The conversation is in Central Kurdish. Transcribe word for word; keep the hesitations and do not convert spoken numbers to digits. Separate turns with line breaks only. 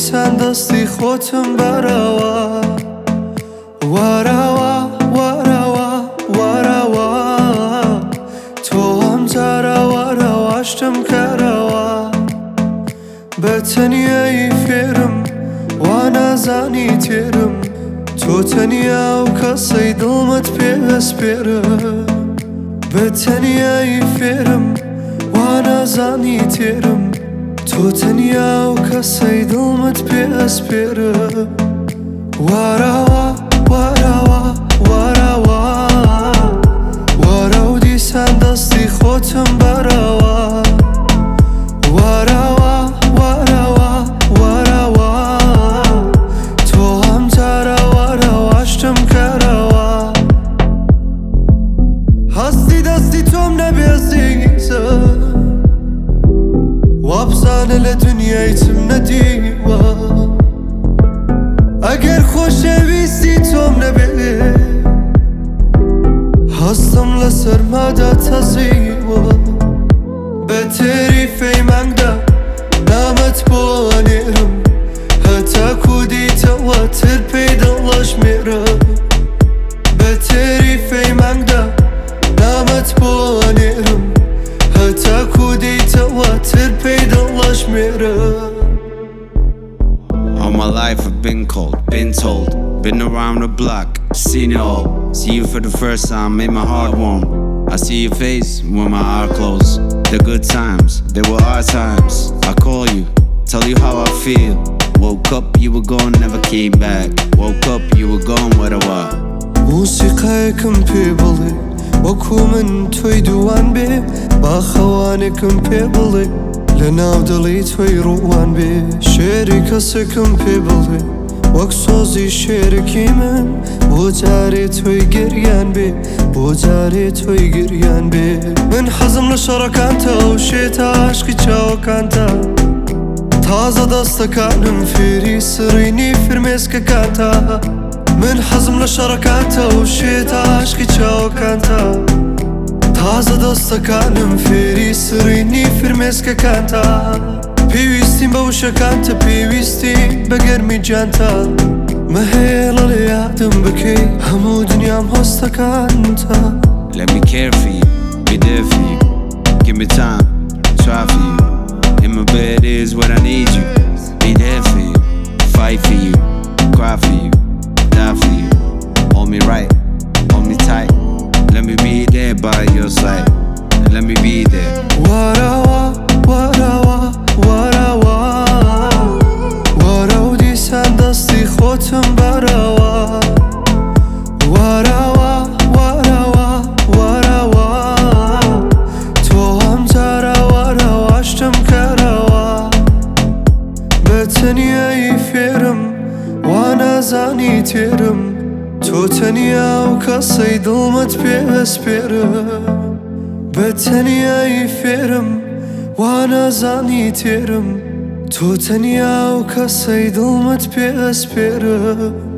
دیسان دەستی خۆتم بەرەوە وەرەوە وەرەوە وەرەوە تۆ ئەم جارە وەرەوە شتم کەرەوە بە تەنیایی فێرم وا نازانی تێرم تۆ تەنیا و کەسەی دڵمت پێوەسپێرە بە تەنیایی فێرم وا نازانی تێرم تۆ تەنیا و کەسەی دڵمت پێوەسپێرە وەرەوە وەرەوە وەرەوە وەرە و دیسان دەستی خۆتم بەرەوە وەرەوە وەرەوە وەرەوە تۆ ئەم جارە وەرەوە شتم کەرەوە هەستی دەستی تۆم نەبێزیزە وابزانە لە دنیای چم نەدیوە ئەگەر خۆشەویستی تۆم نەبێ هەستم لە سەرمادا تەزیوە بە تێری فەیمانگدا نامەت بۆ نێرم هەتاکو دیتەوە تر پێی دڵەژمێرە بە تێری فەیمانگدا نامەت بۆ نێرم هەتاکو دیتەوە تر پێی دڵەژمێرە
All my life I've been cold, been told, been around the block, seen it all. See you for the first time, made my heart warm. I see your face when my heart closed. The good times, they were our times. I call you, tell you how I feel. Woke up, you were gone, never came back. Woke up, you were gone, what a what?
موسیقایەکم پێ بڵێ وەکو من تۆی دووان بێ با خەوانێکم پێ بڵێ لە ناو دڵی تۆی ڕووان بێ شێری کەسێکم پێ بڵێ وەک سۆزی شێرەکی من بۆ جارێ تۆی گریان بێ بۆ جارێ تۆی گریان بێ من حەزم لە شەڕەکانتە و شێتە عاشقی چاوەکانتە تازە دەستەکانم فێری سڕینی فرمێسکەکانتە من حەزم لە شەڕەکانتە و شێتە عاشقی چاوەکانتە تازە دەستەکانم فێری سڕینی فرمێسکەکانتە پێویستیم بە وشەکانتە پێویستیم بە گەرمی جانتە مەهێڵە لە یادم بکەی هەموو دنیام هەستەکانتە
Let me care for you, be there for you. Give me time, try for you. In my bed is what I need you. Be there for you, fight for you, cry for you, die for you. Hold me right, hold me tight. Let me be there by your side. Let me be there.
وەرەوە وەرەوە وەرەوە وەرە و دیسان دەستی خۆتم بەرەوە وەرەوە وەرەوە وەرەوە تۆ ئەم جارە وەرەوە شتم کەرەوە بە تەنیایی فێرم وا نازانی تێرم تۆ تەنیا و کەسەی دڵمت پێوەسپێرە بە تەنیایی فێرم وا نازانی تێرم تۆ تەنیا و کەسەی دڵمت پێوەسپێرە